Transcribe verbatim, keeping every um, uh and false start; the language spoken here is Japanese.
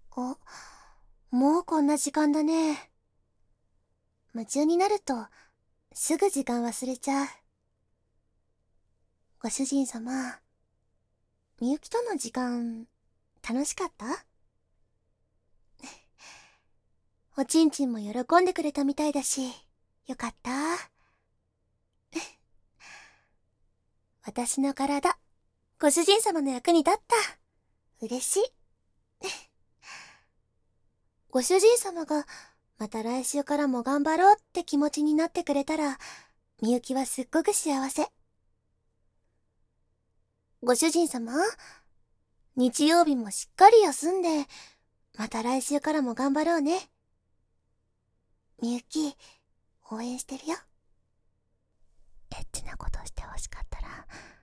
あ、もうこんな時間だね。夢中になると、すぐ時間忘れちゃう。ご主人様、みゆきとの時間、楽しかった？おちんちんも喜んでくれたみたいだし、よかった。私の体、ご主人様の役に立った。嬉しい。ご主人様が、また来週からも頑張ろうって気持ちになってくれたら、みゆきはすっごく幸せ。ご主人様、日曜日もしっかり休んで、また来週からも頑張ろうね。みゆき、応援してるよ。エッチなことしてほしかったら、